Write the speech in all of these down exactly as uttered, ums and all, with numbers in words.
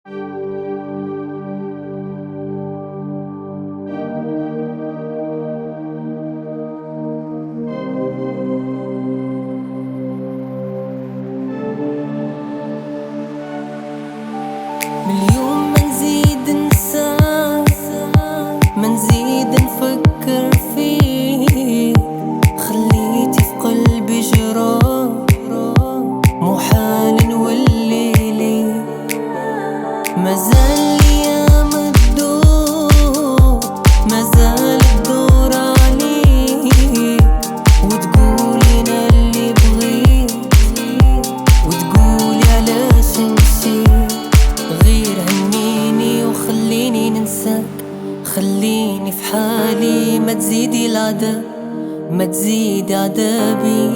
من اليوم ما نزيد ننساك، ما نزيد نفكر فيك، خليتي في قلبي جراح محال نولي ليك. مازال الايام تدور، مازال تدور عليك، وتقولي انا اللي بغيت، وتقولي علاش نسيت. غير هنيني وخليني ننساك، خليني في حالي، ما تزيدي العذاب، ما تزيدي عذابي،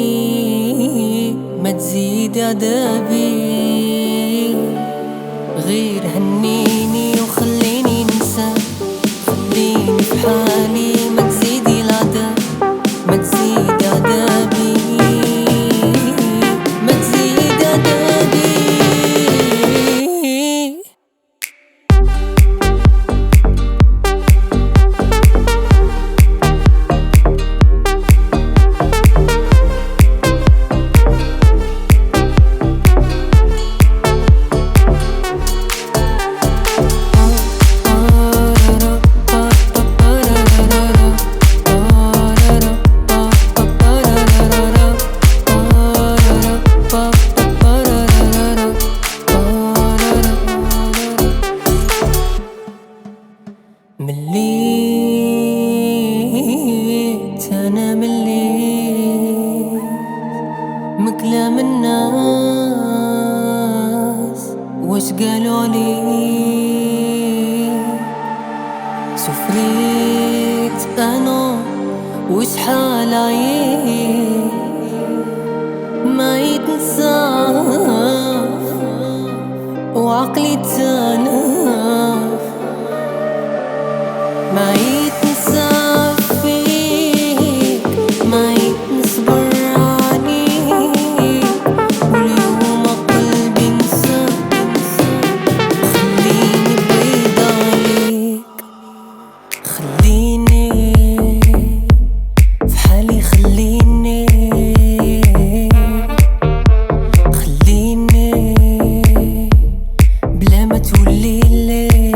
ما تزيدي عذابي. غير هنيني وخليني ننساك، خليني في حالي، ما تزيدي العذاب، ما تزيدي عذابي، ما تزيدي عذابي. مليت أنا مليت من كلام الناس، واش قالوا عليك. سفريت أنا وشحال عييت، ما يتنساف وعقلي تناف، ما يتنساف فيك، ما يتنصبر عليك، واليوم قلبي نساك. خليني بعيد عليك، خليني في حالي، خليني خليني بلا ما تولي لي.